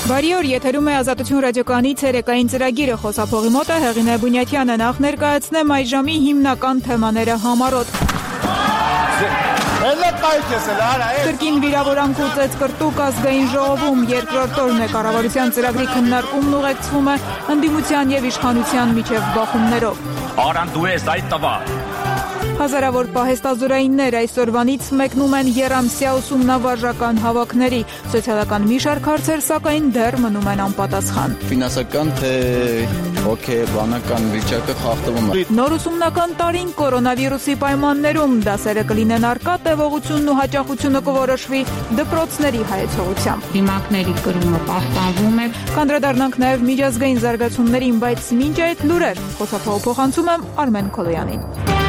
Բարի օր, եթերում է Ազատություն ռադիոկայանի ցերեկային ծրագիրը, խոսափողի մոտ է Հեղինե Բունյաթյանը, նախ ներկայացնեմ այս ժամի հիմնական թեմաները համառոտ։ Կրկին վիրավորանք ու ծեծկրտուկ ազգային ժողովում, երկրորդ օրն է կառավարության ծրագրի քննարկումն ուղեկցվում է ընդդիմության եւ իշխանության միջև բախումներով։ Արան դու ես այդ տվա։ Հազարավոր պահեստազորայիններ այսօրվանից մեկնում են եռամսյա ուսումնավարժական հավաքների, սոցիալական մի շարք հարցեր սակայն դեռ մնում են անպատասխան։ Ֆինանսական թե հոգեբանական վիճակը խախտվում է։ Նոր ուսումնական տարին կորոնավիրուսի պայմաններում դասերը կլինեն առկա, տևողությունն ու հաճախությունը կորոշվի դպրոցների հայեցողությամբ։ Դիմակների կրումը պահպանվում է։ Կանդրադառնանք նաև միջազգային զարգացումներին, բայց մինչ այդ լուրեր, խոսափողը փոխանցում եմ Արմեն Քոլոյանին։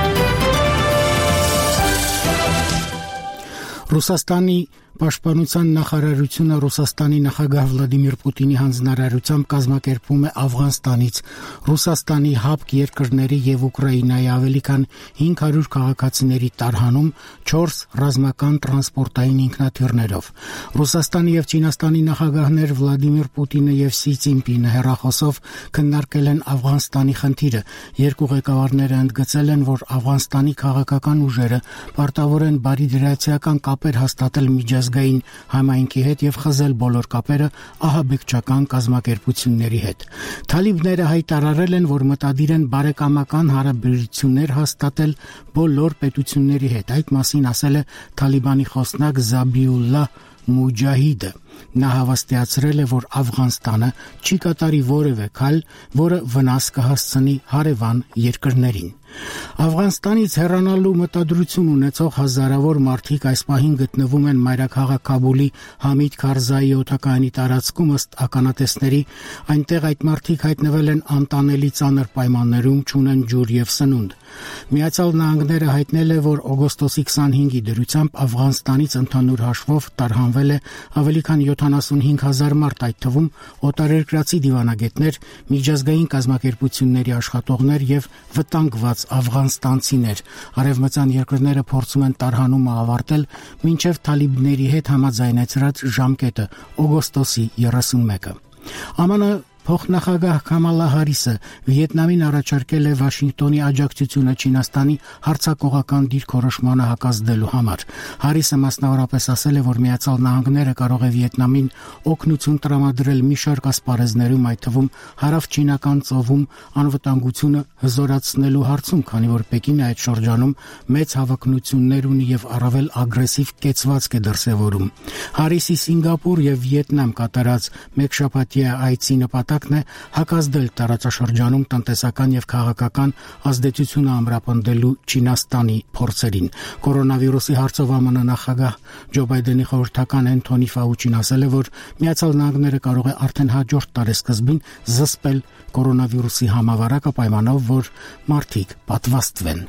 Ռուսաստանի Պաշտպանության նախարարությունը Ռուսաստանի նախագահ Վլադիմիր Պուտինի հանձնարարությամբ կազմակերպում է Աֆղանստանից Ռուսաստանի հապկ երկրների եւ Ուկրաինայի ավելի քան 500 քաղաքացիների տարհանում 4 ռազմական տրանսպորտային ինքնաթիռներով։ Ռուսաստանի եւ Չինաստանի նախագահներ Վլադիմիր Պուտինը եւ Սի Ցինպինը հեռախոսով քննարկել են Աֆղանստանի խնդիրը։ Երկու ղեկավարները ընդգծել են, որ Աֆղանստանի քաղաքական ուժերը պարտավոր են բարիդրացիական կապեր հաստատել միջազգային համայնքի հետ եւ խզել բոլոր կապերը ահաբեկչական կազմակերպությունների հետ։ Թալիբները հայտարարել են, որ մտադիր են բարեկամական հարաբերություններ հաստատել բոլոր պետությունների հետ։ Այդ մասին ասել է Թալիբանի խոսնակ Զաբիուլլահ Մուջահիդը։ Նա հավաստիացրել է, որ Աֆղանստանը չի կատարի որևէ քայլ, որը վնաս կհասցնի հարևան երկրներին։ Աֆղանստանից հեռանալու մտադրություն ունեցող հազարավոր մարդիկ այս պահին գտնվում են մայրաքաղաք Քաբուլի Համիդ Քարզայի օդակայանի տարածքում ըստ ականատեսների, այնտեղ այդ մարդիկ հայտնվել են անտանելի ծանր պայմաններում, չունեն ջուր եւ սնունդ։ Միացյալ Նահանգները հայտնել է, որ օգոստոսի 25-ի դրությամբ Աֆղանստանից ընդհանուր հաշվով տարհանվել է ավելի քան 75,000 մարդ, այդ թվում օտարերկրացի դիվանագետներ, միջազգային կազմակերպությունների աշխատողներ եւ վտանգված աֆղանստանցիներ։ Արևմտյան երկրները փորձում են տարհանումը ավարտել մինչև թալիբների հետ համաձայնեցրած ժամկետը օգոստոսի 31-ը։ ԱՄՆ Փոխնախագահ Քամալա Հարիսը Վիետնամին առաջարկել է Վաշինգտոնի աջակցությունը Չինաստանի հարձակողական դիրքորոշմանը հակազդելու համար։ Հարիսը մասնավորապես ասել է, որ Միացյալ Նահանգները կարող է Վիետնամին օգնություն տրամադրել մի շարք ասպարեզներում, այդ թվում հարավչինական ծովում անվտանգությունը հզորացնելու հարցում, քանի որ Պեկինը այդ շրջանում մեծ հավակնություններ ունի եւ առավել ագրեսիվ կեցվածք է դրսեւորում։ Հարիսի Սինգապուր եւ Վիետնամ կատարած մեկշաբաթյա այցի նպատակն է հակազդել տարածաշրջանում տնտեսական եւ քաղաքական ազդեցությունը ամրապնդելու Չինաստանի փորձերին։ Կորոնավիրուսի հարցով ԱՄՆ նախագահ Ջո Բայդենի խորհրդական Անթոնի Ֆաուչին ասել է, որ Միացյալ Նահանգները կարող է արդեն հաջորդ տարեսկզբին զսպել կորոնավիրուսի համավարակը պայմանով, որ մարդիկ պատվաստվեն։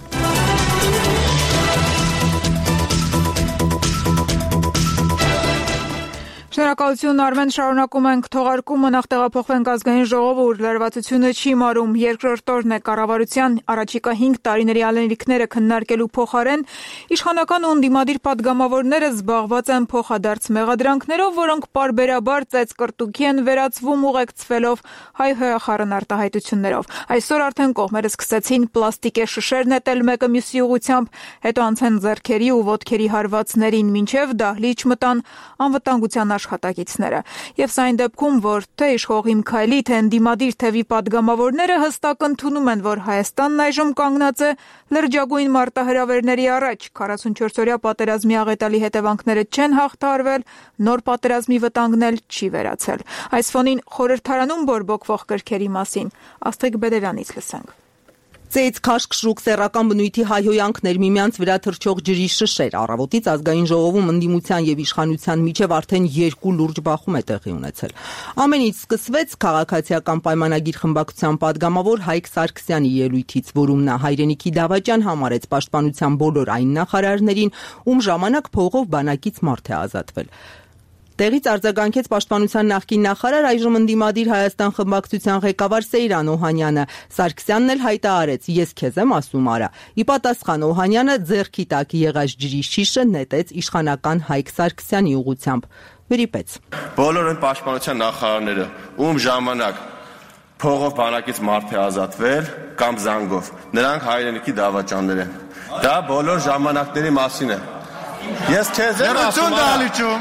Շնորհակալություն Արմեն, շարունակում ենք թողարկումը, նախ տեղափոխվենք ազգային ժողովը, ուր լրացությունը չի մարում, երկրորդ օրն է կառավարության առաջիկա 5 տարիների անելիքները քննարկելու փոխարեն իշխանական ու ընդդիմադիր պատգամավորները զբաղված են փոխադարձ մեղադրանքներով, որոնք պարբերաբար ծեծկրտուքի են վերածվում ուղեկցվելով հայհոյախառն արտահայտություններով։ Այսօր արդեն կողմերը սկսեցին պլաստիկե շշեր նետել մեկը մյուսի ուղղությամբ, հետո անցան ձեռքերի ու ոտքերի հարվածներին, մինչև դահլիճ մտան անվտանգության աշխատակիցները։ Եվ սա այն դեպքում, որ թե իշխող Իմ Քայլի, թե ընդդիմադիր թևի պատգամավորները հստակ ընդունում են, որ Հայաստանն այժմ կանգնած է լրջագույն մարտահրավերների առաջ, 44-օրյա պատերազմի աղետալի հետևանքները չեն հաղթահարվել, նոր պատերազմի վտանգն էլ չի վերացել։ Այս ֆոնին խորհրդարանում բորբոքվող կրքերի մասին Աստղիկ Բեդելյանից լսենք։ Ծեծ քաշքշուկ սեռական բնույթի հայհոյանքներ, միմյանց վրա թռչող ջրի շշեր, առավոտից ազգային ժողովում ընդդիմության եւ իշխանության միջև արդեն 2 լուրջ բախում է տեղի ունեցել։ Ամենից սկսվեց քաղաքացիական պայմանագիր խմբակցության падգամավոր Հայկ Սարգսյանի ելույթից, որում նա հայրենիքի դավաճան համարեց պաշտպանության բոլոր այն նախարարներին, ում ժամանակ փողով բանակից մարդ է ազատվել։ Տեղից արձագանքեց Պաշտպանության նախկին նախարար, այժմ ընդդիմադիր Հայաստան խմբակցության ղեկավար Սեյրան Օհանյանը։ Սարգսյանն էլ հայտարարեց. «Ես քեզ եմ ասում արա»։ Ի պատասխան Օհանյանը ձեռքի տակ եղած ջրի շիշը նետեց իշխանական Հայկ Սարգսյանի ուղղությամբ։ Վրիպեց. Բոլոր են պաշտպանության նախարարները, ում ժամանակ փողով բանակից մարդ է ազատվել կամ զանգով, նրանք հայրենիքի դավաճաններ են։ Դա բոլոր ժամանակների մասին է։ Ես քեզ եմ ասում դալիճում։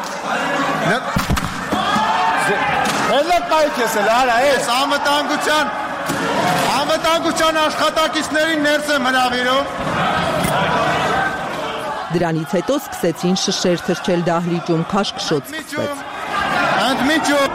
Հելա կայք ես էլ արա, ես անվտանգության աշխատակիցներին ներս եմ հրավիրում։ Դրանից հետո սկսեցին շշեր թռչել դահլիճում, քաշքշոտ սկսվեց։ Ընդմիջում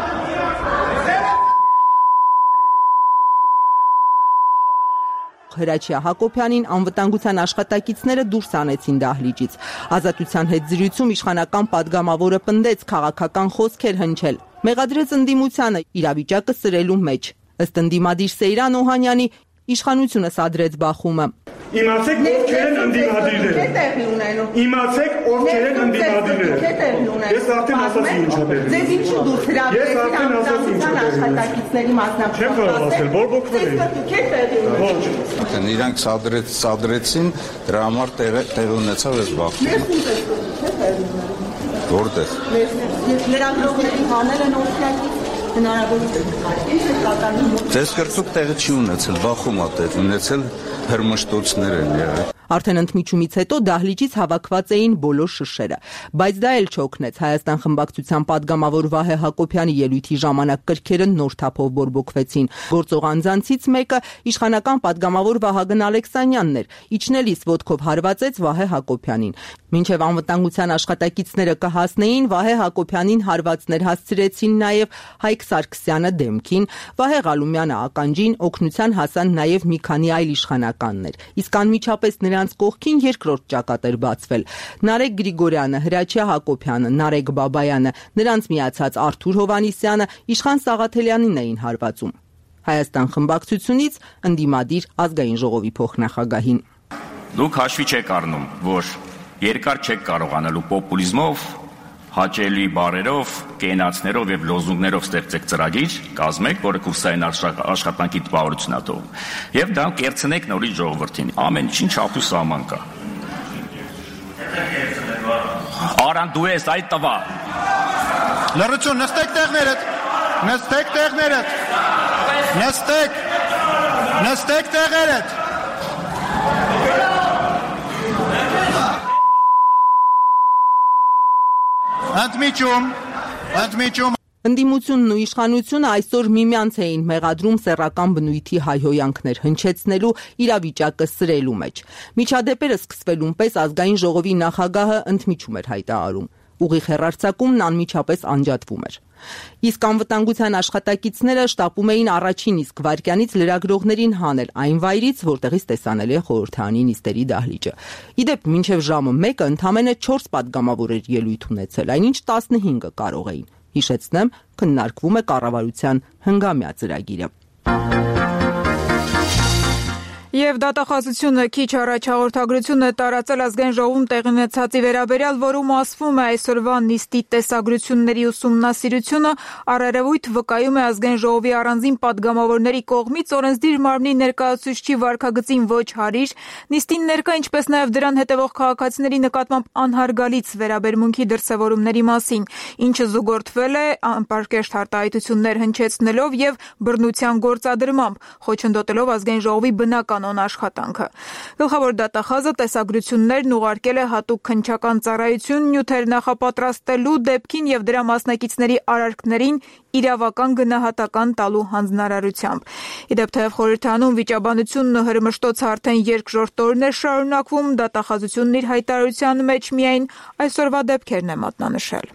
Հրաչյա Հակոբյանին անվտանգության աշխատակիցները դուրս անեցին դահլիճից։ Ազատության հետ զրույցում իշխանական падգամավորը պնդեց քաղաքական խոսքեր հնչել, մեղադրեց ընդդիմությանը իրավիճակը սրելու մեջ։ Ըստ ընդդիմադիր Սեյրան Օհանյանի իշխանությունը սադրեց բախումը։ Իմացեք ովքեր են ընդդիմադիրները։ Իմացեք ովքեր են ընդդիմադիրները։ Ես արդեն ասացի ինչա տեղի։ Ձեզ ինչու դուրս հրավիրեցին անվտանգության աշխատակիցների մասնակցությամբ։ Չեմ կարող ասել, բորբոքվել են։ Ոչ։ Իրանք սադրեցին, դրա համար տեղ ունեցավ այս բախումը։ Որտեղ։ Լրագրողների հանել են օֆիակից հնարավորություն։ Ձեզ կրծուկ տեղը չի ունեցել, բախում ա տեղ ունեցել, հրմշտոցներ են եղել։ Արդեն ընդմիջումից հետո դահլիճից հավաքված էին բոլոր շշերը, բայց դա էլ չօգնեց։ Հայաստան խմբակցության падգամավոր Վահե Հակոբյանի ելույթի ժամանակ կրքերը նոր թափով բորբոքվեցին։ Գործող անձանցից մեկը իշխանական падգամավոր Վահագն Ալեքսանյանն էր, իջնելիս ոտքով հարվածեց Վահե Հակոբյանին։ Մինչև անվտանգության աշխատակիցները կհասնեին, Վահե Հակոբյանին հարվածներ հասցրեցին նաև Հայկ Սարգսյանը դեմքին, Վահե Ղալումյանը ականջին, օգնության հասան նաև մի քանի այլ իշխանականներ։ Իսկ անմիջապես նրանց կողքին երկրորդ ճակատ էր բացվել։ Նարեկ Գրիգորյանը, Հրաչյա Հակոբյանը, Նարեկ Բաբայանը, նրանց միացած Արթուր Հովհաննիսյանը Իշխան Սաղաթելյանին էին հարվածում։ Հայաստան խմբակցությունից ընդդիմադիր ազգային ժողովի փոխնախագահին։ Դուք հաշվի չեք առնում, որ երկար չեք կարողանալու պոպուլիզմով, հաճելի բառերով, կենացներով եւ լոզունգներով ստեղծեք ծրագիր, կազմեք, որը կուրսային աշխատանքի տպավորություն է տողում։ Եվ դա կերցնեք նորից ժողովրդին։ Ամեն ինչին չափ ու սահման կա։ Արան դու ես այդ տվա։ Լռություն, նստեք տեղներդ։ Նստեք տեղներդ։ Նստեք տեղերդ։ Ընդմիջում Ընդդիմությունն ու իշխանությունը այսօր միմյանց էին մեղադրում սեռական բնույթի հայհոյանքներ հնչեցնելու, իրավիճակը սրելու մեջ։ Միջադեպերը սկսվելուն պես ազգային ժողովի նախագահը ընդմիջում էր հայտարարում։ Ուղիղ հեռարձակումն անմիջապես անջատվում էր։ Իսկ անվտանգության աշխատակիցները շտապում էին առաջին իսկ վայրկյանից լրագրողներին հանել այն վայրից, որտեղից տեսանելի է խորհրդարանի նիստերի դահլիճը։ Իդեպ մինչև ժամը 1-ը ընդամենը 4 падգամավոր էր ելույթ ունեցել, այնինչ 15-ը կարող էին։ Հիշեցնեմ, քննարկվում է կառավարության հնգամյա ծրագիրը։ Եվ դատախազությունը քիչ առաջ հաղորդագրությունը տարածել ազգային ժողովում տեղի ունեցածի վերաբերյալ, որում ասվում է այսօրվա նիստի տեսագրությունների ուսումնասիրությունը առերևույթ վկայում է ազգային ժողովի առանձին падգամավորների կողմից օրենսդիր մարմնի ներկայացուցչի վարքագծին ոչ հարիր, նիստին ներկա, ինչպես նաև դրան հետևող քաղաքացիների նկատմամբ անհարգալից վերաբերմունքի դրսևորումների մասին, ինչը զուգորդվել է անպարկեշտ արտահայտություններ հնչեցնելով եւ բռնության գործադրմամբ, խոչընդոտելով ազգային ժողովի բնական աշխատանքը։ Գլխավոր դատախազը տեսագրություններն ուղարկել է հատուկ քննչական ծառայություն նյութեր նախապատրաստելու դեպքին եւ դրա մասնակիցների արարքներին իրավական գնահատական տալու հանձնարարությամբ։ Իդեպ թեև խորհրդարանում վիճաբանությունն ու հրմշտոցը արդեն երկրորդ օրն է շարունակվում, դատախազությունն իր հայտարարության մեջ միայն այսօրվա դեպքերն է մատնանշել։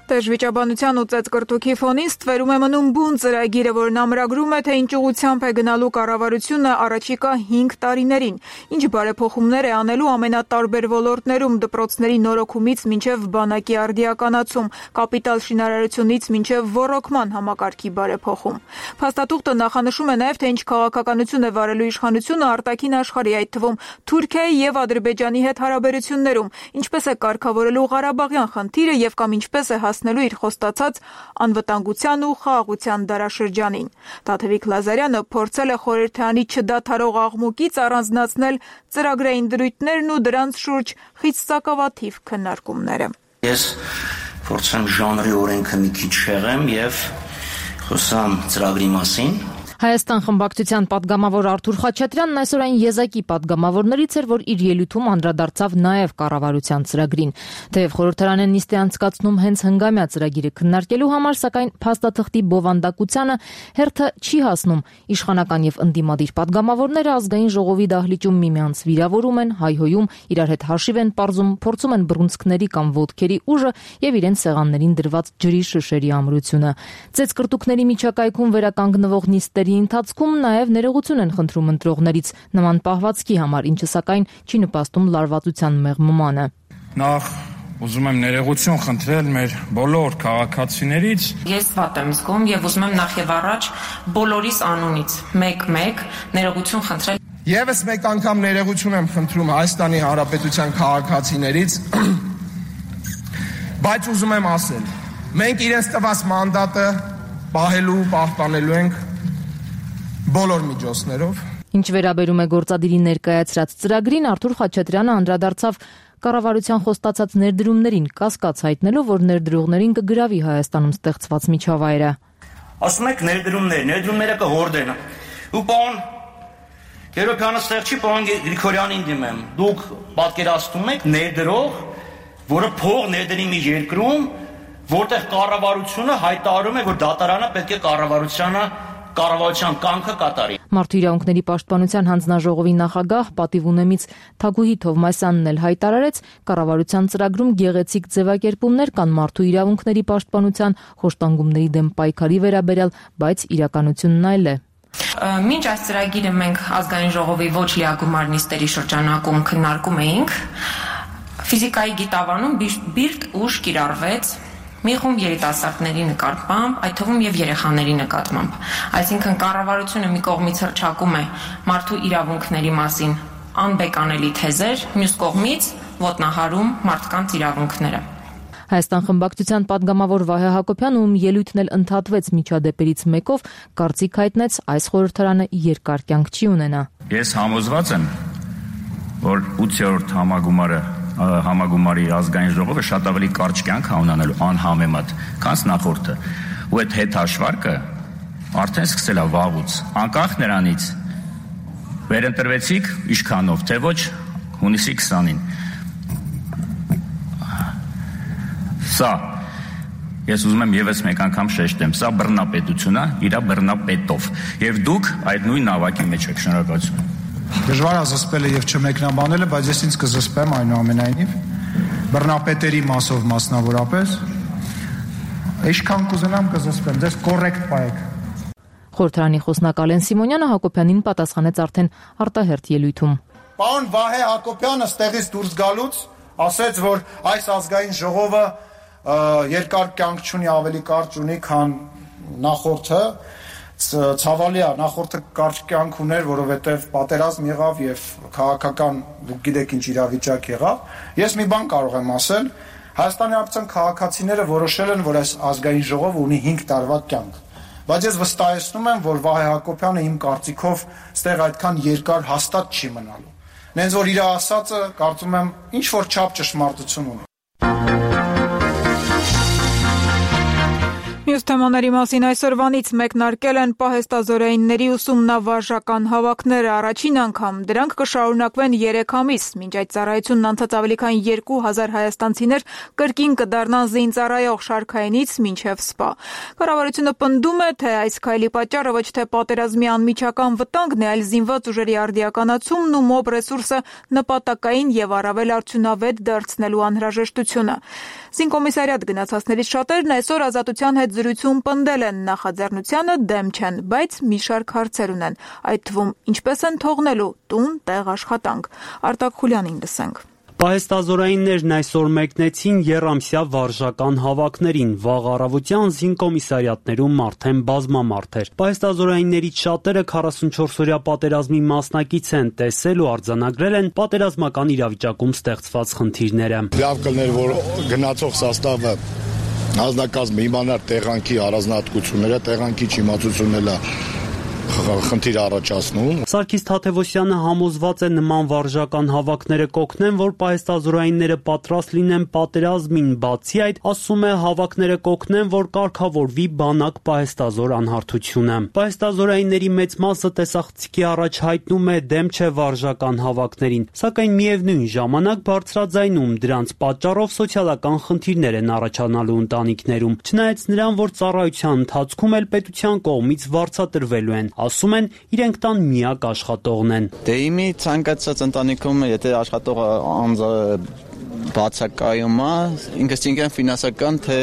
Դժվիճաբանության ու ծեծկռտուքի ֆոնին ստվերում է մնում բուն ծրագիրը, որն ամրագրում է, թե ինչ ուղղությամբ է գնալու կառավարությունը առաջիկա 5 տարիներին, ինչ բարեփոխումներ է անելու ամենատարբեր ոլորտներում, դպրոցների նորոգումից մինչև բանակի արդիականացում, կապիտալ շինարարությունից մինչև ոռոգման համակարգի բարեփոխում։ Փաստաթուղթը նախանշում է նաև, թե ինչ քաղաքականություն է վարելու իշխանությունը արտաքին աշխարհի, այդ թվում Թուրքիայի եւ Ադրբեջանի հետ հարաբերություններում, ինչպես է կարգավորելու Ղարաբաղյան խնդիրը եւ կամ ինչպես է հասնելու իր խոստացած անվտանգության ու խաղաղության դարաշրջանին։ Տաթևիկ Լազարյանը փորձել է խորհրդարանի չդադարող աղմուկից առանձնացնել ծրագրային դրույթներն ու դրանց շուրջ խիստ սակավաթիվ քննարկումները։ Ես փորձեմ ժանրի օրենքը մի քիչ շեղեմ եւ խոսամ ծրագրի մասին։ Հայաստան խմբակցության падգամավոր Արթուր Խաչատրյանն այսօր այն եզակի падգամավորներից էր, որ իր ելույթում անդրադարձավ նաև կառավարության ծրագրին։ Թեև խորհրդարանը նիստ է անցկացնում հենց հնգամյա ծրագիրը քննարկելու համար, սակայն փաստաթղթի բովանդակությանը հերթը չի հասնում։ Իշխանական եւ ընդդիմադիր падգամավորները ազգային ժողովի դահլիճում միմյանց վիրավորում են, հայհոյում, իրար հետ հաշիվ են պարզում, փորձում են բռունցքների կամ ոտքերի ուժը եւ իրենց սեղաններին դրված ջրի շշերի ամրությունը։ Ծեծկռտուքների միջակայքում վերականգնվող նիստերի ընթացքում նաև ներողություն են խնդրում ընտրողներից նման պահվածքի համար, ինչը սակայն չի նպաստում լարվածության մեղմմանը։ Նախ ուզում եմ ներողություն խնդրել մեր բոլոր քաղաքացիներից։ Ես վատ եմ զգում եւ ուզում եմ նախ եւ առաջ բոլորիս անունից մեկ ներողություն խնդրել։ Եվս մեկ անգամ ներողություն եմ խնդրում Հայաստանի Հանրապետության քաղաքացիներից, բայց ուզում եմ ասել, մենք իրենց տված մանդատը պահպանելու ենք բոլոր միջոցներով։ Ինչ վերաբերում է գործադիրի ներկայացրած ծրագրին, Արթուր Խաչատրյանը անդրադարձավ կառավարության խոստացած ներդրումներին, կասկած հայտնելով, որ ներդրողներին կգրավի Հայաստանում ստեղծված միջավայրը։ Ասում եք ներդրումները կհորդեն։ Ու պարոն Գերոբյանը ստեղ չի, պարոն Գրիգորյանին դիմեմ։ Դուք պատկերացնում եք ներդրող, որը փող ներդրի մի երկրում, որտեղ կառավարությունը հայտարարում է, որ դատարանը պետք է կառավարության կամքը կատարի։ Մարդու իրավունքների պաշտպանության հանձնաժողովի նախագահ պատիվ ունեմից Թագուհի Թովմասյանն էլ հայտարարեց, կառավարության ծրագրում գեղեցիկ ձևակերպումներ կան մարդու իրավունքների պաշտպանության, խոշտանգումների դեմ պայքարի վերաբերյալ, բայց իրականությունն այլ է։ Մինչ այս ծրագիրը մենք ազգային ժողովի ոչ լիագումար նիստերի շրջանակում քննարկում էինք, ֆիզիկայի գիտավանում բիրտ ուժ կիրառվեց մի խումբ երիտասարդների նկատմամբ, այդ թվում եւ երեխաների նկատմամբ։ Այսինքն կառավարությունը մի կողմից հռչակում է մարդու իրավունքների մասին անբեկանելի թեզեր, մյուս կողմից ոտնահարում մարդկանց իրավունքները։ Հայաստան խմբակցության падգամավոր Վահե Հակոբյանը, ում ելույթն էլ ընդհատվեց միջադեպերից մեկով, կարծիք հայտնեց այս խորհրդարանը երկար կյանք չի ունենա։ Ես համոզված եմ, որ 8-րդ համագումարի ազգային ժողովը շատ ավելի կարճ կյանք ունենալու անհամեմատ, քան նախորդը։ Ու այդ հետհաշվարկը արդեն սկսել է վաղուց, անկախ նրանից վերընտրվեցիք իշխանով, թե ոչ հունիսի 20-ին։ Սա ես ուզում եմ եւս մեկ անգամ շեշտեմ, սա բռնապետություն է, իր բռնապետով, եւ դուք այդ նույն նավակի մեջ եք։ Շնորհակալություն։ Դժվար է զսպելը եւ չմեկնաբանելը, բայց ես ինձ կզսպեմ այնուամենայնիվ բռնապետերի մասով մասնավորապես, ինչքան կուզենամ կզսպեմ, դες կոռեկտ պայեք։ Խորհրդարանի խոսնակ Ալեն Սիմոնյանը Հակոբյանին պատասխանեց արդեն արտահերթ ելույթում։ Պարոն Վահե Հակոբյանը ստեղից դուրս գալուց ասեց, որ այս ազգային ժողովը երկար կյանք չունի, ավելի կարճ ունի, քան նախորդը։ Ցավալի է, նախորդը կարճ կյանք ուներ, որովհետև պատերազմ եղավ եւ քաղաքական, դուք գիտեք ինչ իրավիճակ եղավ։ Ես մի բան կարող եմ ասել, Հայաստանի Հանրապետության քաղաքացիները որոշել են, որ այս ազգային ժողովը ունի 5 տարվա կյանք։ Բայց ես վստահեցնում եմ, որ Վահե Հակոբյանը իմ կարծիքով ստեղ այդքան երկար հաստատ չի մնալու։ Նենց որ իր ասածը, կարծում եմ, ինչ որ չափ ճշմարտություն ունի։ Մյուս թեմաների մասին այսօրվանից մեկնարկել են պահեստազորայինների ուսումնավարժական հավաքները առաջին անգամ։ Դրանք կշարունակվեն 3 ամիս, մինչ այդ ծառայությունն անցած ավելի քան 2000 հայաստանցիներ կրկին կդառնան զինծառայող շարքայինից մինչև սպա։ Կառավարությունը պնդում է, թե այս քայլի պատճառը ոչ թե պատերազմի անմիջական վտանգն է, այլ զինված ուժերի արդիականացումն ու մոբ ռեսուրսը նպատակային եւ առավել արդյունավետ դարձնելու անհրաժեշտությունը։ Զինկոմիսարիատ գնացածներից շատերն այսօր Ազատության հետ զրույցում պնդել են նախաձեռնությանը դեմ չեն, բայց մի շարք հարցեր ունեն, այդ թվում ինչպես են թողնելու տուն, տեղ, աշխատանք։ Արտակ Խուլյանին լսենք։ Պահեստազորայիններն այսօր մեկնեցին եռամսյա վարժական հավաքներին, վաղ առավոտյան զինկոմիսարիատներում արդեն բազմամարդ էր։ Պահեստազորայիններից շատերը 44-օրյա պատերազմի մասնակից են, տեսել ու արձանագրել են պատերազմական իրավիճակում ստեղծված խնդիրները։ Լավ կլներ, որ գնացող սաստավը հանձնակազմը իմանար տեղանքի առանձնահատկությունները, տեղանքի չիմացությունները խնդիր առաջացնում։ Սարգիս Թադևոսյանը համոզված է նման վարժական հավաքները կօգնեն, որ պահեստազորայինները պատրաստ լինեն պատերազմին, բացի այդ, ասում է, հավաքները կօգնեն, որ կարգավորվի բանակ պահեստազոր անհարթությունը։ Պահեստազորայինների մեծ մասը տեսախցիկի առաջ հայտնում է դեմ չէ վարժական հավաքներին, սակայն միևնույն ժամանակ բարձրաձայնում դրանց պատճառով սոցիալական խնդիրներ են առաջանալու ընտանիքներում, չնայած նրան, որ ծառայության ընթացքում էլ պետության կողմից վարձատրվելու են։ Ասում են, իրենք տան միակ աշխատողն են։ Դե իմի ցանկացած ընտանիքում, եթե աշխատողը անձը բացակայում է, ինքս ինքն ֆինանսական թե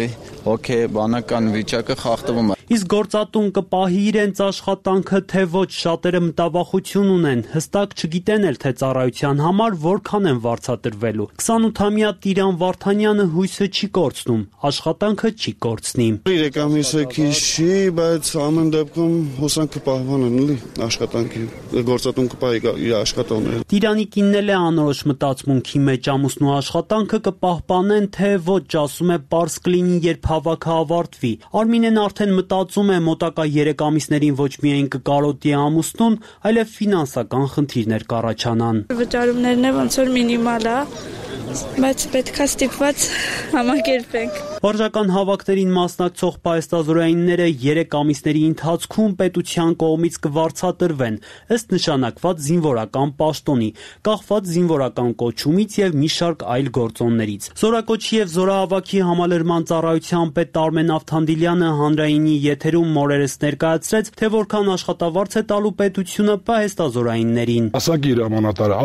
հոգեբանական վիճակը խախտվում է։ Իսկ գործատուն կպահի իրենց աշխատանքը, թե ոչ, շատերը մտավախություն ունեն, հստակ չգիտեն էլ, թե ծառայության համար որքան են վարձատրվելու։ 28-ամյա Տիրան Վարդանյանը հույսը չի կորցնում, աշխատանքը չի կորցնի։ 3 ամիսը քիչ չի, բայց ամեն դեպքում հոսանքը պահպանեն, էլի, աշխատանքի, գործատուն կպահի իր աշխատողները։ Տիրանի կինն էլ է անորոշ մտածմունքի մեջ, ամուսնու աշխատանքը կպահպանեն, թե ոչ, ասում է, պարզ կլինի, երբ հավաքը ավարտվի։ Արմինեն արդեն մտածում է մոտակա 3 ամիսներին ոչ միայն կկարոտի ամուսնուն, այլև ֆինանսական խնդիրներ կառաջանան։ Վճարումներն է ոնց որ մինիմալ է, բայց պետքա ստիպված համակերպենք։ Վարժական հավաքներին մասնակցող պահեստազորայինները 3 ամիսների ընթացքում պետության կողմից կվարձատրվեն, ըստ նշանակված զինվորական պաշտոնի, կախված զինվորական կոչումից եւ մի շարք այլ գործոններից։ Զորակոչի եւ զորահավաքի համալրման ծառայության պետ Արմեն Ավթանդիլյանը հանրայինի եթերում մորերս ներկայացրեց, թե որքան աշխատավարձ է տալու պետությունը պահեստազորայիններին։ Դասակի հրամանատար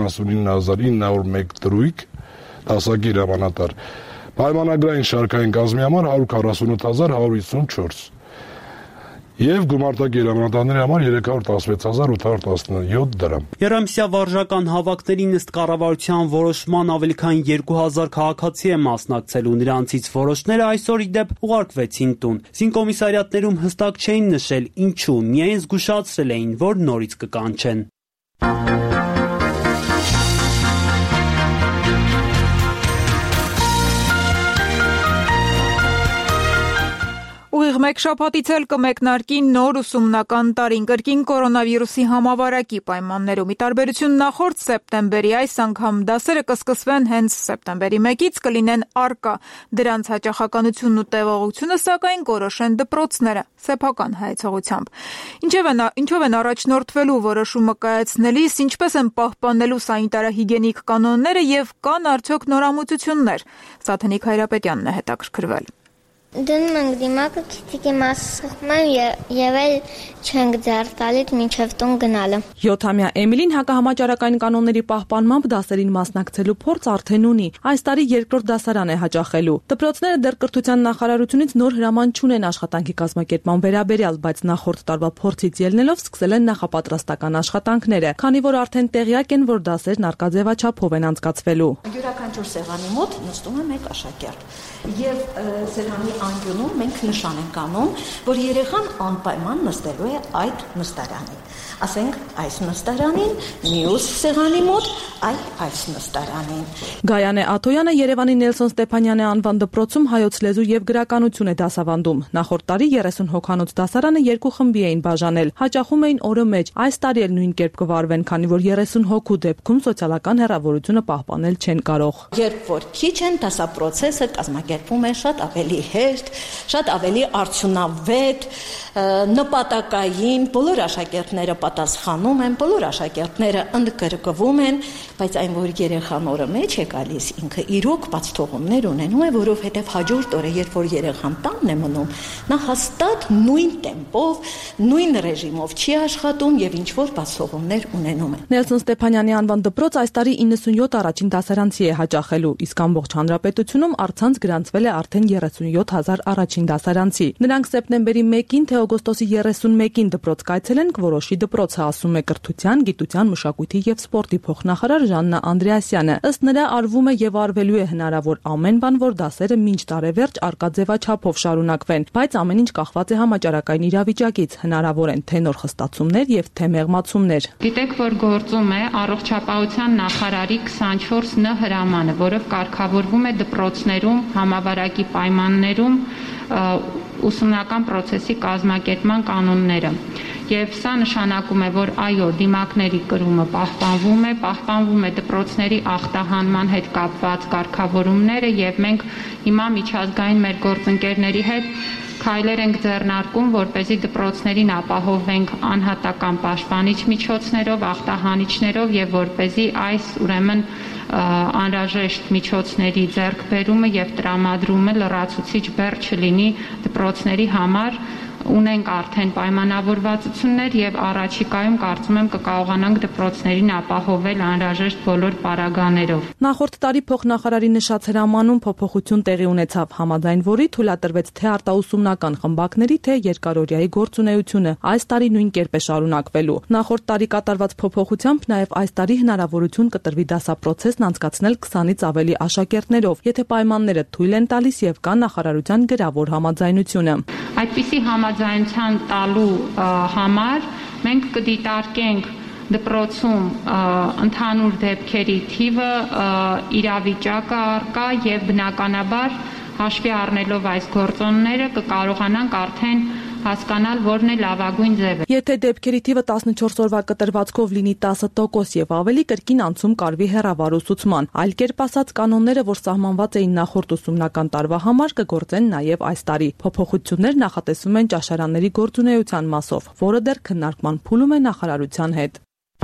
179,901 դրույք, դասակի հրամանատար պայմանագրային շարքային կազմի համար 148,154 եւ գումարտակի հրամանատարների համար 316,817 դրամ։ Երամսյա վարժական հավաքներին ըստ կառավարության որոշման ավելի քան 2000 քաղաքացի է մասնակցել ու նրանցից որոշները այսօր ի դեպ ուղարկվեցին տուն։ Զինկոմիսարիատներում հստակ չէին նշել ինչու, միայն զգուշացրել էին, որ նորից կկանչեն։ Ուղիղ մեկ շաբաթից էլ կմեկնարկի նոր ուսումնական տարին կրկին կորոնավիրուսի համավարակի պայմաններում։ Ի տարբերություն նախորդ սեպտեմբերի, այս անգամ դասերը կսկսվեն հենց սեպտեմբերի 1-ից, կլինեն առկա։ Դրանց հաճախականությունն ու տևողությունը սակայն կորոշեն դպրոցները սեփական հայեցողությամբ։ Ինչով են առաջնորդվելու որոշումը կայացնելիս, ինչպես են պահպանելու սանիտարահիգիենիկ կանոնները եւ կան արդյոք նորամուծություններ։ Սաթենիկ Հայրապետյանն է հետաքրքրվել։ Դնում ենք դիմակը, քիթիկի մասը սխում են եւ էլ չենք ձեռ տալիս մինչեւ տուն գնալը։ 7-ամյա Էմիլին հակահամաճարակային կանոնների պահպանմամբ դասերին մասնակցելու փորձ արդեն ունի։ Այս տարի երկրորդ դասարան է հաճախելու։ Դպրոցները դեռ կրթության նախարարությունից նոր հրաման չունեն աշխատանքի կազմակերպման վերաբերյալ, բայց նախորդ տարվա փորձից ելնելով սկսել են նախապատրաստական աշխատանքները, քանի որ արդեն տեղյակ են, որ դասերն արկա ձևաչափով են անցկացվելու։ Յուրաքանչյուր սեղանի մոտ նստում է մեկ աշակերտ եւ սեղանի անկյունում մենք նշան ենք անում, որ երեխան անպայման նստելու է այդ նստարանին։ Ասենք այս նստարանին, մյուս սեղանի մոտ այս նստարանին։ Գայանե Աթոյանը Երևանի Նելսոն Ստեփանյանի անվան դպրոցում հայոց լեզու եւ գրականություն է դասավանդում։ Նախորդ տարի 30 հոգանոց դասարանը 2 խմբի էին բաժանել, հաճախում էին օրը մեջ։ Այս տարի էլ նույն կերպ կվարվեն, քանի որ 30 հոգու դեպքում սոցիալական հեռավորությունը պահպանել չեն կարող։ Երբ որ քիչ են, դասապրոցեսը կազմակերպվում է շատ ավելի հետ, կերտ, շատ ավելի արդյունավետ, նպատակային, բոլոր աշակերտները պատասխանում են, բոլոր աշակերտները ընդգրկվում են, բայց այն որ երեխան օրը մեջ է գալիս, ինքը իրոք բացթողումներ ունենում է, որովհետև հաջորդ օրը, երբ որ երեխան տանն է մնում, նա հաստատ նույն տեմպով, նույն ռեժիմով չի աշխատում եւ ինչ որ բացթողումներ ունենում է։ Նելսոն Ստեփանյանի անվան դպրոց այս տարի 97 առաջին դասարանցի է հաճախելու, իսկ ամբողջ հանրապետությունում առցանց գրանցվել է արդեն 37,000 առաջին դասարանցի։ Նրանք սեպտեմբերի 1-ին թե օգոստոսի 31-ին դպրոց կայցելեն, կորոշի դպրոցը, ասում է կրթության, գիտության, մշակույթի եւ սպորտի փոխնախարար Ժաննա Անդրեասյանը։ Ըստ նրա արվում է եւ արվելու է հնարավոր ամեն բան, որ դասերը մինչ տարեվերջ արկա ձևաչափով շարունակվեն, բայց ամեն ինչ կախված է համաճարակային իրավիճակից, հնարավոր են թե նոր խստացումներ եւ թե մեղմացումներ։ Գիտեք, որ գործում է առողջապահության նախարարի 24Ն հրամանը, որով կարգավորվում է դպրոցներում համավարակի պայմաններում ուսումնական process-ի կազմակերպման կանոնները։ Եվ սա նշանակում է, որ այո, դիմակների կրումը պահպանվում է դպրոցների ախտահանման հետ կապված կարգավորումները եւ մենք հիմա միջազգային մեր գործընկերների հետ քայլեր ենք ձեռնարկում, որպեսզի դպրոցներին ապահովենք անհատական պաշտպանիչ միջոցներով, ախտահանիչներով եւ որպեսզի այս ուրեմն անհրաժեշտ միջոցների ձեռքբերումը եւ տրամադրումը լրացուցիչ բեռ չլինի դպրոցների համար։ Ունենք արդեն պայմանավորվածություններ եւ առաջիկայում կարծում եմ կկարողանանք դպրոցներին ապահովել անհրաժեշտ բոլոր պարագաներով։ Նախորդ տարի փոխնախարարի նշած հրամանում փոփոխություն տեղի ունեցավ, համաձայն որի թույլատրվեց թե արտաուսումնական խմբակների, թե երկարօրյայի գործունեությունը այս տարի նույն կերպ է շարունակվելու։ Նախորդ տարի կատարված փոփոխությամբ նաեւ այս տարի հնարավորություն կտրվի դասապրոցեսն անցկացնել 20-ից ավելի աշակերտներով, եթե պայմանները թույլ են տալիս եւ կա նախարարության գրավոր համաձայնությունը։ Այդպիսի համաձայնության տալու համար մենք կդիտարկենք դպրոցում ընդհանուր դեպքերի թիվը, իրավիճակը առկա եւ բնականաբար հաշվի առնելով այս գործոնները կկարողանանք արդեն հասկանալ որն է լավագույն ձևը։ Եթե դեպքերի թիվը 14 օրվա կտրվածքով լինի 10% եւ ավելի, կրկին անցում կարվի հեռավար ուսուցման։ Այլ կերպ ասած, կանոնները, որ սահմանված էին նախորդ ուսումնական տարվա համար, կգործեն նաեւ այս տարի։ Փոփոխություններ նախատեսվում են ճաշարանների գործունեության մասով, որը դեռ քննարկման փուլում է նախարարության հետ։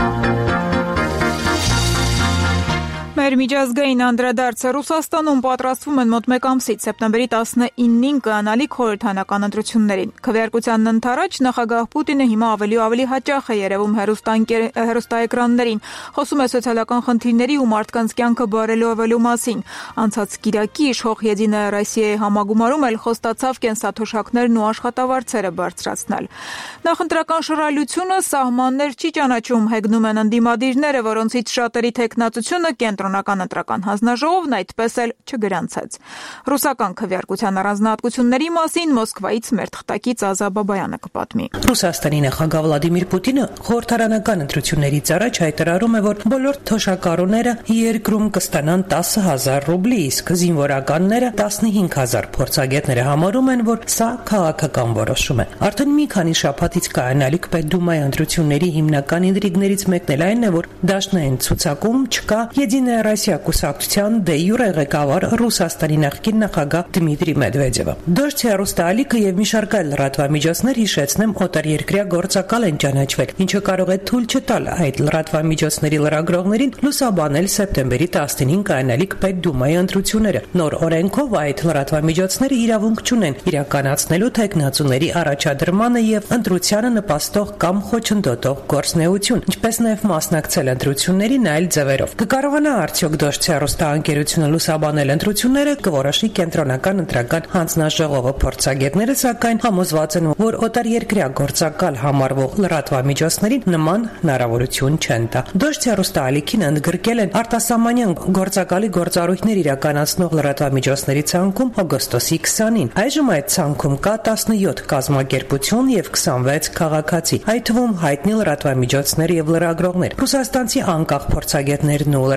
Մեր միջազգային անդրադարձը Ռուսաստանում պատրաստվում են մոտ 1 ամսից սեպտեմբերի 19-ին կայանալիք խորհրդարանական ընտրություններին։ Քվեարկությանն ընթരാճ նախագահ Պուտինը հիմա ավելի ու ավելի հաճախ է երևում հեռուստաէկրաններին, խոսում է սոցիալական խնդիրների ու մարդկանց կյանքը բարելավելու մասին։ Անցած կիրակի իշխող Եդինայա Ռոսիայի համագումարում էլ խոստացավ կենսաթոշակներն ու աշխատավարձերը բարձրացնել։ Նախընտրական շռայլությունը սահմաններ չի ճանաչում, հեգնում են ընդդիմադիրները, որոնցից շատերի թեկնածությունը Կենտրոնական ընտրական հանձնաժողովն այդպես էլ չգրանցեց։ Ռուսական քվեարկության առանձնահատկությունների մասին Մոսկվայից մեր թղթակից Ազա Բաբայանը կպատմի։ Ռուսաստանի նախագահ Վլադիմիր Պուտինը խորհրդարանական ընտրություններից առաջ հայտարարում է, որ բոլոր թոշակառուները երկրում կստանան 10,000 ռուբլի, իսկ զինվորականները 15,000։ Փորձագետները համարում են, որ սա քաղաքական որոշում է։ Արդեն մի քանի շաբաթից կայանալիք Պետդումայի ընտրությունների հիմնական ինտրիգներից մեկն էլ այն է, որ դաշնային ցուցակում չկա Եդինայա Ռոսիա կուսակցության դե յուրե ղեկավար Ռուսաստանի նախկին նախագահ Դմիտրի Մեդվեդևը։ Դոժցի հեռուստաալիքը եւ մի շարք այլ լրատվամիջոցներ, հիշեցնեմ, օտարերկրյա գործակալ են ճանաչվել, ինչը կարող է թույլ չտալ այդ լրատվամիջոցների լրագրողներին լուսաբանել սեպտեմբերի 19-ին կայանալիք Պետդումայի ընտրությունները։ Նոր օրենքով այդ լրատվամիջոցները իրավունք չունեն իրականացնելու թեկնածուների առաջադրմանը եւ ընտրությանը նպաստող կամ խոչընդոտող գործունեություն, ինչպես նաեւ մասնակցել ընտրություններին այլ ձևերով։ Կկարողանա արդյոք Դոժցի հեռուստաընկերությունը լուսաբանել ընտրությունները, կորոշի Կենտրոնական ընտրական հանձնաժողովը։ Փորձագետները սակայն համոզված են, որ օտարերկրյա գործակալ համարվող լրատվամիջոցներին նման հնարավորություն չեն տա։ Դոժցի հեռուստաալիքին ընդգրկել են արտասահմանյան գործակալի գործառույթներ իրականացնող լրատվամիջոցների ցանկում օգոստոսի 20-ին։ Այժմ այդ ցանկում կա 17 կազմակերպություն եւ 26 քաղաքացի, այդ թվում հայտնի լրատվամիջոցներ եւ լրագրողներ։ Ռուսաստանցի անկախ փորձագետներն ու լրագրողները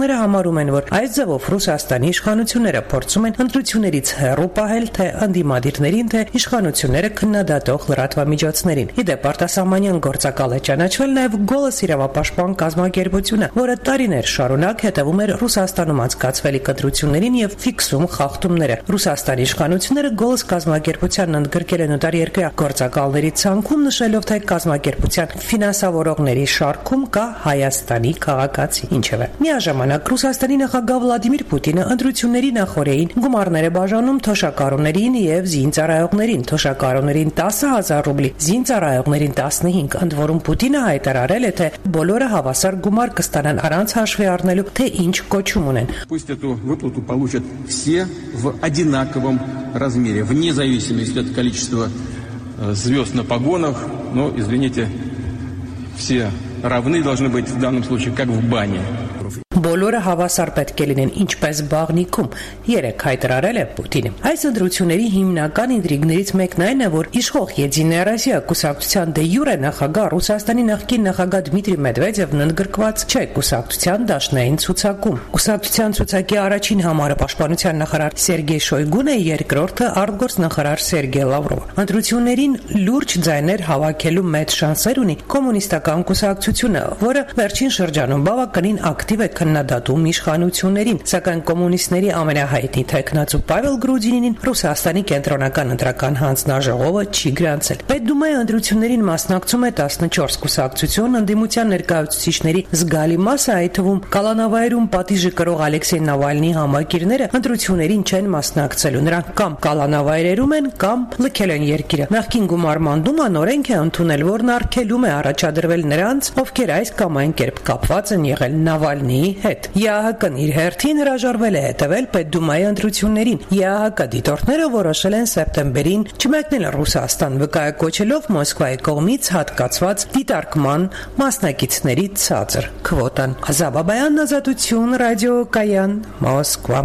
Հետազոտողները համարում են, որ այս ձևով Ռուսաստանի իշխանությունները փորձում են ընտրություններից հեռու պահել թե ընդդիմադիրներին, թե իշխանությունները քննադատող լրատվամիջոցներին։ Իդեպ արտասահմանյան գործակալ է ճանաչվել նաև Գոլոս իրավապաշտպան կազմակերպությունը, որը տարիներ շարունակ հետևում էր Ռուսաստանում անցկացվելիք ընտրություններին եւ ֆիքսում խախտումները։ Ռուսաստանի իշխանությունները Գոլոս կազմակերպությանն ընդգրկել են օտարերկրյա գործակալների ցանկում, նշելով, թե կազմակերպության ֆինանսավորողների շարքում կա Հայաստանի քաղաքացի։ Ինչևէ, միաժամանակ Ռուսաստանի նախագահ Վլադիմիր Պուտինը ընտրությունների նախօրեին գումարներ է բաժանում թոշակառուներին եւ զինծառայողներին, թոշակառուներին 10,000 ռուբլի, զինծառայողներին 15, ընդ որում Պուտինը հայտարարել է, թե բոլորը հավասար գումար կստանան առանց հաշվի առնելու, թե ինչ կոչում ունեն։ Пусть эту выплату получат все в одинаковом размере, вне зависимости от количества звезд на погонах, но, извините, все равны должны быть в данном случае, как в бане. Բոլորը հավասար պետք է լինեն, ինչպես բաղնիքում, երեք հայտարարել է Պուտինը։ Այս ընտրությունների հիմնական ինտրիգներից մեկն այն է, որ իշխող Եդինայա Ռոսիա կուսակցության դե յուրե նախագահ Ռուսաստանի նախկին նախագահ Դմիտրի Մեդվեդևն ընդգրկված չէ կուսակցության դաշնային ցուցակում։ Կուսակցության ցուցակի առաջին համարը պաշտպանության նախարար Սերգեյ Շոյգուն է, երկրորդը արտգործնախարար Սերգեյ Լավրովը։ Ընտրություններին լուրջ ձայներ հավաքելու մեծ շանսեր ունի կոմունիստական կուսակցությունը, որը վերջին շրջանում բավականին ակտիվ է քննադատում իշխանություններին, սակայն կոմունիստների ամենահայտնի թեկնածու Պավել Գրուդինին Ռուսաստանի կենտրոնական ընտրական հանձնաժողովը չի գրանցել։ Պետդումայի ընտրություններին մասնակցում է 14 կուսակցություն, ընդդիմության ներկայացուցիչների զգալի մասը, այդ թվում կալանավայրում պատիժը կրող Ալեքսեյ Նավալնի համակիրները ընտրություններին չեն մասնակցելու։ Նրանք կամ կալանավայրերում են, կամ լքել են երկիրը։ Նախկին գումարման դուման օրենք է ընդունել, որն արգելում է առաջադրվել նրանց, ովքեր այս կամ այն կերպ կապված են եղել Նավալնիի հետ։ ԵԱՀԿ-ն իր հերթին հրաժարվել է հետևել Պետդումայի ընտրություններին։ ԵԱՀԿ դիտորդները որոշել են սեպտեմբերին չմեկնել Ռուսաստան, վկայակոչելով Մոսկվայի կողմից հատկացված դիտարկման մասնակիցների ցածր քվոտան։ Ազաբաբայան, Ազատություն, Ռադիո Կայան, Մոսկվա։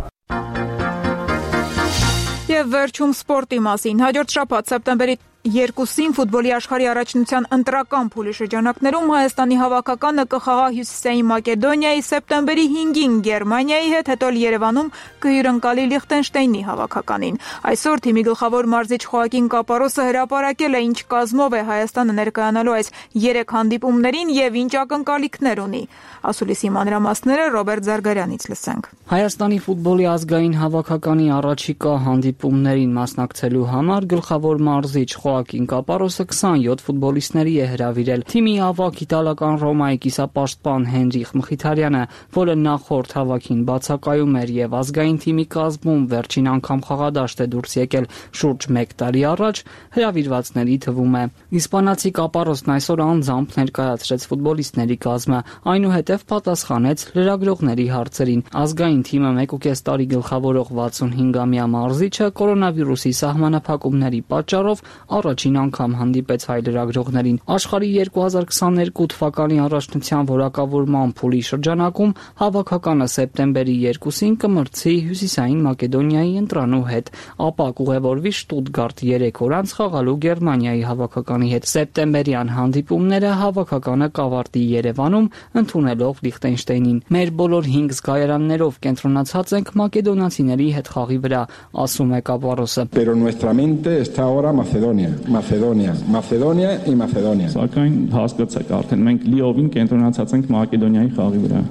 Եվ վերջում սպորտի մասին։ Հաջորդ շաբաթ սեպտեմբերի 2-ին ֆուտբոլի աշխարհի առաջնության ընտրական փուլի շրջանակներում Հայաստանի հավաքականը կխաղա Հյուսիսային Մակեդոնիայի, սեպտեմբերի 5-ին Գերմանիայի հետ, հետո Երևանում կհյուրընկալի Լիխտենշտեյնի հավաքականին։ Այսօր թիմի գլխավոր մարզիչ Խոակին Կապարոսը հրապարակել է, ինչ կազմով է Հայաստանը ներկայանալու այս 3 հանդիպումներին եւ ինչ ակնկալիքներ ունի։ Ասուլիսի մանրամասները Ռոբերտ Զարգարյանից լսենք։ Հայաստանի ֆուտբոլի ազգային հավաքականի առաջիկա հանդիպումներին մասնակցելու համար գլխավոր մարզիչ Խոակին Կապարոսը 27 ֆուտբոլիստների է հրավիրել։ Թիմի ավագ իտալական Ռոմայի կիսապաշտպան Հենրիխ Մխիթարյանը, որը նախորդ հավաքին բացակայում էր եւ ազգային թիմի կազմում վերջին անգամ խաղադաշտ է դուրս եկել շուրջ 1 տարի առաջ, հրավիրվածների թվում է։ Իսպանացի Կապարոսն այսօր անձամբ ներկայացրեց ֆուտբոլիստների կազմը, այնուհետև պատասխանեց լրագրողների հարցերին։ Ազգային թիմը 1.5 տարի գլխավորող 65-ամյա մարզիչը կորոնավիրուսի սահմանափակումների պատճառով առաջին անգամ հանդիպեց հայ լրագրողներին։ Աշխարհի 2022 թվականի առաջնության որակավորման փուլի շրջանակում հավաքականը սեպտեմբերի 2-ին կմրցի Հյուսիսային Մակեդոնիայի ընտրանու հետ, ապա կուղևորվի Շտուտգարտ 3 օր անց խաղալու Գերմանիայի հավաքականի հետ։ Սեպտեմբերյան հանդիպումները հավաքականը կավարտի Երևանում, ընդունելով Լիխտենշտեյնին։ Մեր բոլոր 5 զգայարաններով կենտրոնացած ենք մակեդոնացիների հետ խաղի վրա, ասում է Կապարոսը։ Pero nuestra mente está ahora Macedonia y Macedonia. Սակայն հասկացեք, արդեն մենք լիովին կենտրոնացած ենք Մակեդոնիայի խաղի վրա։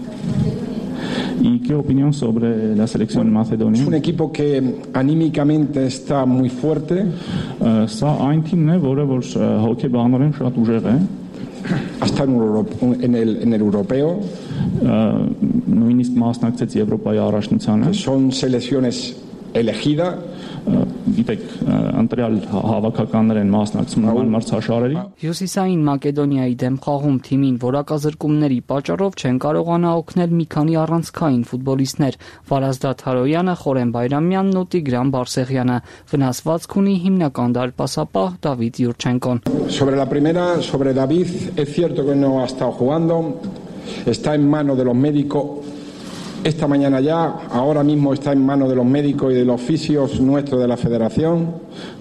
¿Y qué opinión sobre la selección macedonia? Es un equipo que anímicamente está muy fuerte. Սա այն թիմն է, որը որ հոգեբանորեն շատ ուժեղ է։ Hasta en el europeo. Նույնիսկ մասնակցեց Եվրոպայի առաջնությանը։ Son selecciones elegidas. Գիտեք, ընտրյալ հավաքականներ են մասնակցում մրցաշարերի։ Հյուսիսային Մակեդոնիայի դեմ խաղում թիմին որակազրկումների պատճառով չեն կարողանա օգնել մի քանի առանցքային ֆուտբոլիստներ՝ Վարազդատ Հարոյանը, Խորեն Բայրամյանն ու Տիգրան Բարսեղյանը։ Վնասվածք ունի հիմնական դարպասապահ Դավիթ Յուրչենկոն։ Sobre la primera, sobre David, es cierto que no ha estado jugando, está en manos de los médicos. Esta mañana ya, ahora mismo está en manos de los médicos y de los fisios nuestros de la federación.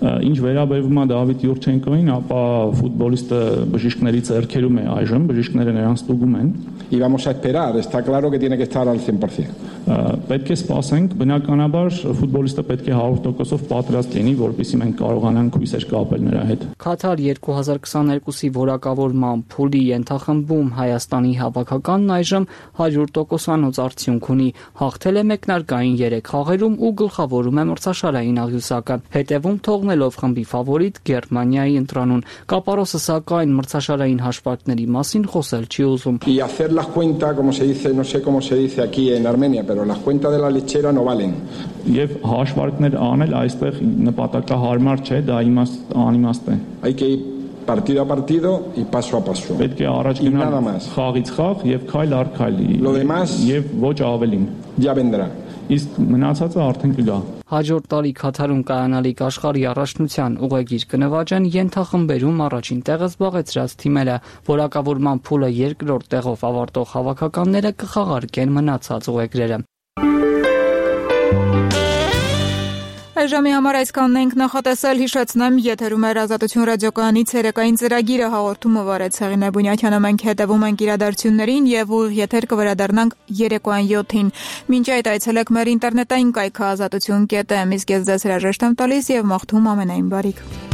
Ինչ վերաբերվում է Դավիթ Յուրչենկոին, ապա ֆուտբոլիստը բժիշկների ձեռքերում է այժմ, բժիշկները նրան ստուգում են։ Y vamos a esperar, está claro que tiene que estar al 100%. Պետք է սպասենք, բնականաբար ֆուտբոլիստը պետք է 100%-ով պատրաստ լինի, որպեսզի մենք կարողանանք հույսեր կապել նրա հետ։ Քաթար 2022-ի որակավորման փուլի ենթախմբում Հայաստանի հավաքականն այժմ 100%-անոց արդյունք ունի, հաղթել է մեկնարկային 3 խաղերում ու գլխավորում է մրցաշարային աղյուսակը, հետևում թողնելով խմբի ֆավորիտ Գերմանիայի ընտրանուն։ Կապարոսը սակայն մրցաշարային հաշվարկների մասին խոսել չի ուզում։ Y hacer las cuentas, como se dice, no sé cómo se dice aquí en Armenia, pero las cuentas de la lechera no valen. Եվ հաշվարկներ անել այստեղ նպատակահարմար չէ, դա անիմաստ է։ Hay que ir partido a partido y paso a paso. Պետք է առաջ գնալ խաղից խաղ եւ քայլ առ քայլ։ Lo demás եւ ոչ ավելին։ Ya vendrá. Իսկ մնացածը արդեն կգա։ Հաջորդ տարի Քաթարում կայանալիք աշխարհի առաջնության ուղեգիր կնվաճեն ենթախմբերում առաջին տեղը զբաղեցրած թիմերը, որակավորման փուլը երկրորդ տեղով ավարտող հավաքականները կխաղարկեն մնացած ուղեգրերը։ Այժմի համար այսքանն ենք նախատեսել, հիշեցնեմ, եթերում էր Ազատություն ռադիոկայանի ցերեկային ծրագիրը, հաղորդումը վարեց Հեղինե Բունյաթյանը, մենք հետևում ենք իրադարձություններին եւ ուղիղ եթեր կվերադառնանք երեկոյան 7-ին։ Մինչ այդ այցելեք մեր ինտերնետային կայքը azatutun.am, իսկ ես ձեզ հրաժեշտ եմ տալիս եւ մաղթում ամենայն բարիք։